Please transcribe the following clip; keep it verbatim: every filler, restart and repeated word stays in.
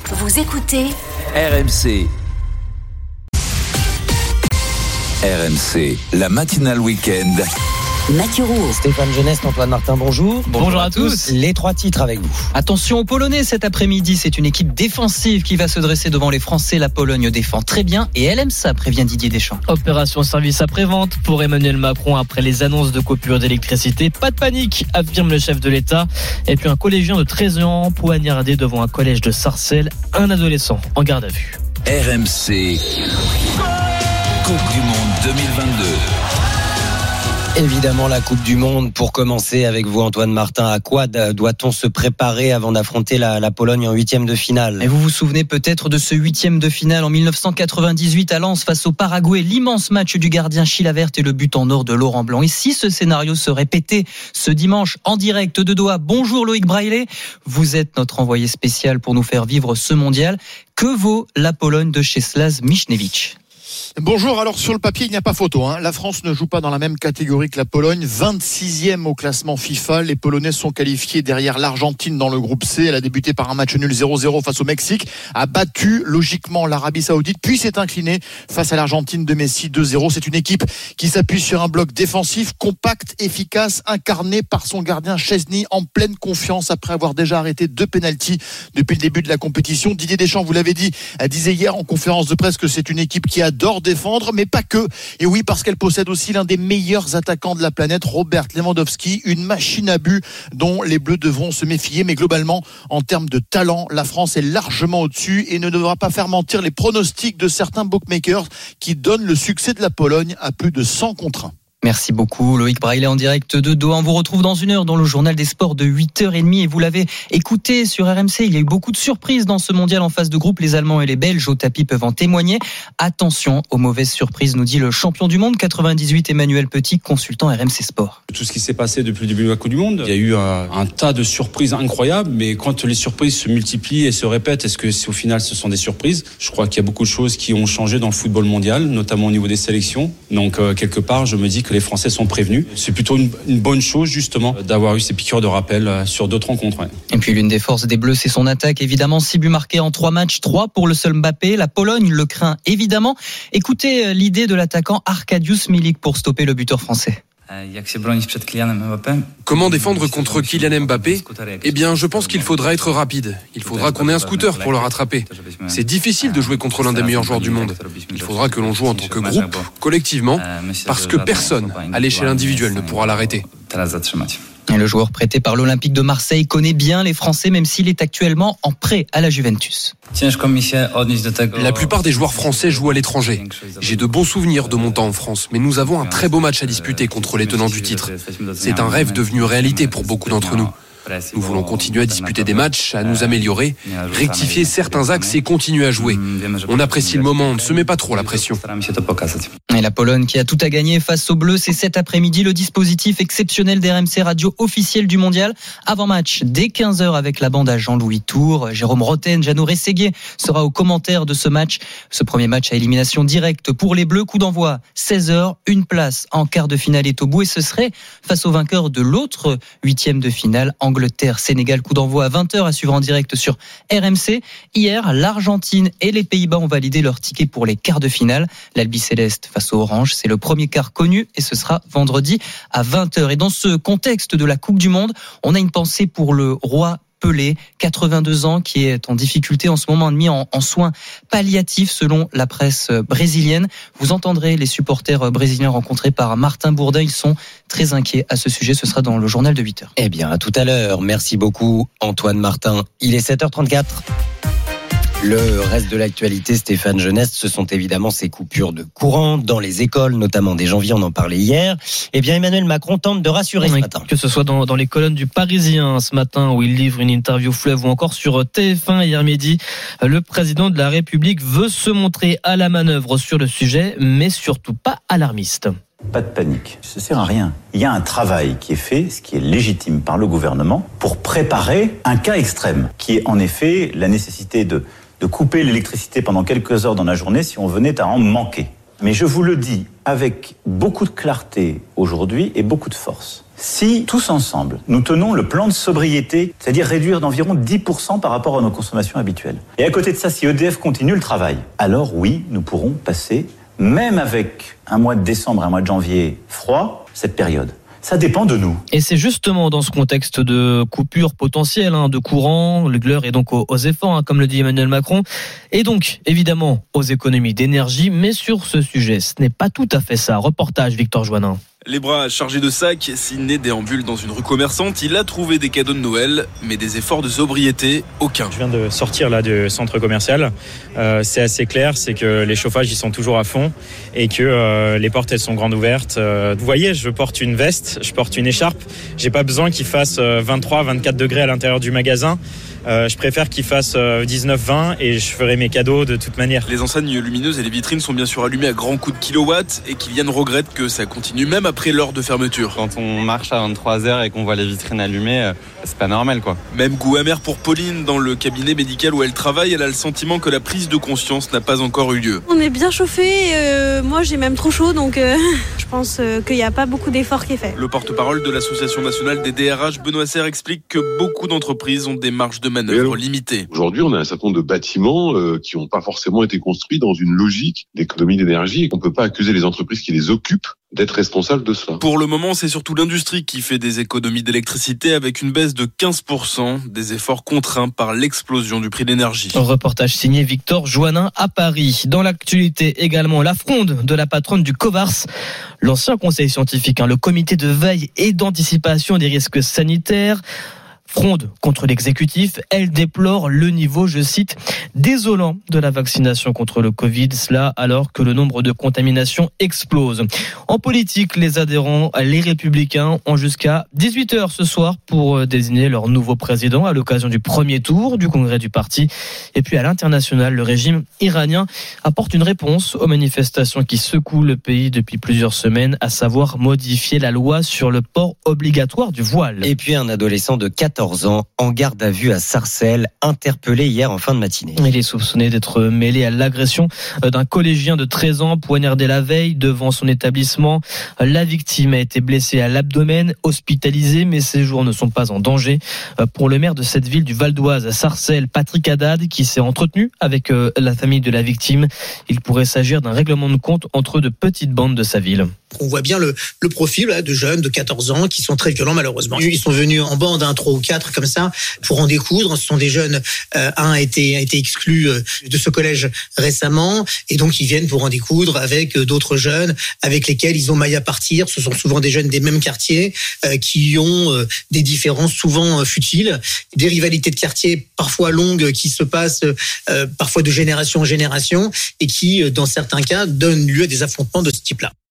Vous écoutez R M C. R M C, la matinale week-end. Mathieu Rouault, Stéphane Genest, Antoine Martin, bonjour. Bonjour, bonjour à tous. Les trois titres avec vous. Attention aux Polonais cet après-midi, c'est une équipe défensive qui va se dresser devant les Français. La Pologne défend très bien et elle aime ça, prévient Didier Deschamps. Opération service après-vente pour Emmanuel Macron après les annonces de coupure d'électricité. Pas de panique, affirme le chef de l'État. Et puis un collégien de treize ans poignardé devant un collège de Sarcelles, un adolescent en garde à vue. R M C, Coupe du Monde deux mille vingt-deux. Évidemment, la Coupe du Monde. Pour commencer avec vous, Antoine Martin, à quoi doit-on se préparer avant d'affronter la, la Pologne en huitième de finale ? Et vous vous souvenez peut-être de ce huitième de finale en dix-neuf cent quatre-vingt-dix-huit à Lens face au Paraguay, l'immense match du gardien Chilavert et le but en or de Laurent Blanc. Et si ce scénario se répétait ce dimanche en direct de Doha, bonjour Loïc Braillet, vous êtes notre envoyé spécial pour nous faire vivre ce mondial. Que vaut la Pologne de Czesław Michniewicz ? Bonjour, alors sur le papier il n'y a pas photo, hein. La France ne joue pas dans la même catégorie que la Pologne, vingt-sixième au classement FIFA. Les Polonais sont qualifiés derrière l'Argentine dans le groupe C. Elle a débuté par un match nul zéro zéro face au Mexique, a battu logiquement l'Arabie Saoudite, puis s'est inclinée face à l'Argentine de Messi deux zéro. C'est une équipe qui s'appuie sur un bloc défensif compact, efficace, incarné par son gardien Szczesny, en pleine confiance après avoir déjà arrêté deux pénaltys depuis le début de la compétition. Didier Deschamps, vous l'avez dit, disait hier en conférence de presse que c'est une équipe qui adore défendre, mais pas que. Et oui, parce qu'elle possède aussi l'un des meilleurs attaquants de la planète, Robert Lewandowski, une machine à but dont les Bleus devront se méfier. Mais globalement, en termes de talent, la France est largement au-dessus et ne devra pas faire mentir les pronostics de certains bookmakers qui donnent le succès de la Pologne à plus de cent contre un. Merci beaucoup Loïc Braillet en direct de Doha. On vous retrouve dans une heure dans le journal des sports de huit heures trente et vous l'avez écouté sur R M C. Il y a eu beaucoup de surprises dans ce mondial en phase de groupe. Les Allemands et les Belges au tapis peuvent en témoigner. Attention aux mauvaises surprises, nous dit le champion du monde quatre-vingt-dix-huit Emmanuel Petit, consultant R M C Sport. Tout ce qui s'est passé depuis le début de la Coupe du Monde, il y a eu un, un tas de surprises incroyables, mais quand les surprises se multiplient et se répètent, est-ce que au final ce sont des surprises ? Je crois qu'il y a beaucoup de choses qui ont changé dans le football mondial, notamment au niveau des sélections. Donc euh, quelque part, je me dis que les Français sont prévenus. C'est plutôt une, une bonne chose justement d'avoir eu ces piqûres de rappel sur d'autres rencontres. Ouais. Et puis l'une des forces des Bleus, c'est son attaque. Évidemment, six buts marqués en trois matchs, trois pour le seul Mbappé. La Pologne le craint évidemment. Écoutez l'idée de l'attaquant Arkadiusz Milik pour stopper le buteur français. Comment défendre contre Kylian Mbappé ? Eh bien, je pense qu'il faudra être rapide. Il faudra qu'on ait un scooter pour le rattraper. C'est difficile de jouer contre l'un des meilleurs joueurs du monde. Il faudra que l'on joue en tant que groupe, collectivement, parce que personne, à l'échelle individuelle, ne pourra l'arrêter. Et le joueur prêté par l'Olympique de Marseille connaît bien les Français, même s'il est actuellement en prêt à la Juventus. La plupart des joueurs français jouent à l'étranger. J'ai de bons souvenirs de mon temps en France, mais nous avons un très beau match à disputer contre les tenants du titre. C'est un rêve devenu réalité pour beaucoup d'entre nous. Nous voulons continuer à disputer des matchs, à nous améliorer, rectifier certains axes et continuer à jouer. On apprécie le moment, on ne se met pas trop la pression. Et la Pologne qui a tout à gagner face aux Bleus, c'est cet après-midi le dispositif exceptionnel d'R M C Radio officiel du mondial. Avant match, dès quinze heures avec la bande à Jean-Louis Tour, Jérôme Roten, Jeannot Rességuier sera au commentaire de ce match. Ce premier match à élimination directe pour les Bleus. Coup d'envoi seize heures, une place en quart de finale est au bout et ce serait face au vainqueur de l'autre huitième de finale, Angleterre-Sénégal. Coup d'envoi à vingt heures à suivre en direct sur R M C. Hier, l'Argentine et les Pays-Bas ont validé leur ticket pour les quarts de finale. L'Albi Céleste face au Orange, c'est le premier quart connu et ce sera vendredi à vingt heures. Et dans ce contexte de la Coupe du Monde, on a une pensée pour le roi Pelé, quatre-vingt-deux ans, qui est en difficulté en ce moment, mis en, en soins palliatifs selon la presse brésilienne. Vous entendrez les supporters brésiliens rencontrés par Martin Bourdin. Ils sont très inquiets à ce sujet. Ce sera dans le journal de huit heures. Eh bien, à tout à l'heure. Merci beaucoup, Antoine Martin. Il est sept heures trente-quatre. Le reste de l'actualité, Stéphane Genest, ce sont évidemment ces coupures de courant dans les écoles, notamment dès janvier, on en parlait hier. Eh bien, Emmanuel Macron tente de rassurer ce matin. Que ce soit dans, dans les colonnes du Parisien ce matin, où il livre une interview fleuve, ou encore sur T F un hier midi, le président de la République veut se montrer à la manœuvre sur le sujet, mais surtout pas alarmiste. Pas de panique, ça sert à rien. Il y a un travail qui est fait, ce qui est légitime par le gouvernement, pour préparer un cas extrême, qui est en effet la nécessité de de couper l'électricité pendant quelques heures dans la journée si on venait à en manquer. Mais je vous le dis avec beaucoup de clarté aujourd'hui et beaucoup de force. Si, tous ensemble, nous tenons le plan de sobriété, c'est-à-dire réduire d'environ dix pour cent par rapport à nos consommations habituelles, et à côté de ça, si E D F continue le travail, alors oui, nous pourrons passer, même avec un mois de décembre, un mois de janvier froid, cette période. Ça dépend de nous. Et c'est justement dans ce contexte de coupure potentielle hein, de courant, l'heure est donc aux, aux efforts, hein, comme le dit Emmanuel Macron, et donc évidemment aux économies d'énergie, mais sur ce sujet, ce n'est pas tout à fait ça. Reportage Victor Joannin. Les bras chargés de sacs, Sidney déambule dans une rue commerçante. Il a trouvé des cadeaux de Noël, mais des efforts de sobriété, aucun. Je viens de sortir là du centre commercial. Euh, c'est assez clair, c'est que les chauffages ils sont toujours à fond et que euh, les portes elles sont grandes ouvertes. Euh, vous voyez, je porte une veste, je porte une écharpe. J'ai pas besoin qu'il fasse vingt-trois, vingt-quatre degrés à l'intérieur du magasin. Euh, je préfère qu'il fasse dix-neuf, vingt et je ferai mes cadeaux de toute manière. Les enseignes lumineuses et les vitrines sont bien sûr allumées à grands coups de kilowatts et Kylian regrette que ça continue même après l'heure de fermeture. Quand on marche à vingt-trois heures et qu'on voit les vitrines allumées, c'est pas normal quoi. Même goût amer pour Pauline dans le cabinet médical où elle travaille. Elle a le sentiment que la prise de conscience n'a pas encore eu lieu. On est bien chauffé, euh, moi j'ai même trop chaud donc euh, je pense euh, qu'il n'y a pas beaucoup d'efforts qui est fait. Le porte-parole de l'association nationale des D R H, Benoît Serre, explique que beaucoup d'entreprises ont des marges de manœuvre limitées. Aujourd'hui, on a un certain nombre de bâtiments euh, qui n'ont pas forcément été construits dans une logique d'économie d'énergie et qu'on ne peut pas accuser les entreprises qui les occupent d'être responsables de cela. Pour le moment, c'est surtout l'industrie qui fait des économies d'électricité avec une baisse de quinze pour cent, des efforts contraints par l'explosion du prix de l'énergie. Un reportage signé Victor Joannin à Paris. Dans l'actualité également, la fronde de la patronne du Covars, l'ancien conseil scientifique, hein, le comité de veille et d'anticipation des risques sanitaires. Fronde contre l'exécutif, elle déplore le niveau, je cite, désolant de la vaccination contre le Covid, cela alors que le nombre de contaminations explose. En politique, les adhérents, les Républicains, ont jusqu'à dix-huit heures ce soir pour désigner leur nouveau président à l'occasion du premier tour du congrès du parti. Et puis à l'international, le régime iranien apporte une réponse aux manifestations qui secouent le pays depuis plusieurs semaines, à savoir modifier la loi sur le port obligatoire du voile. Et puis un adolescent de quatorze ans en garde à vue à Sarcelles, interpellé hier en fin de matinée. Il est soupçonné d'être mêlé à l'agression d'un collégien de treize ans poignardé la veille devant son établissement. La victime a été blessée à l'abdomen, hospitalisée, mais ses jours ne sont pas en danger. Pour le maire de cette ville du Val d'Oise, Sarcelles, Patrick Haddad, qui s'est entretenu avec la famille de la victime, il pourrait s'agir d'un règlement de compte entre de petites bandes de sa ville. On voit bien le, le profil là, de jeunes de quatorze ans qui sont très violents malheureusement. Ils sont venus en bande, un, trois ou quatre comme ça, pour en découdre. Ce sont des jeunes, euh, un a été, a été exclu euh, de ce collège récemment, et donc ils viennent pour en découdre avec euh, d'autres jeunes avec lesquels ils ont maille à partir. Ce sont souvent des jeunes des mêmes quartiers euh, qui ont euh, des différences souvent euh, futiles, des rivalités de quartier parfois longues qui se passent euh, parfois de génération en génération et qui, euh, dans certains cas, donnent lieu à des affrontements de ce type-là.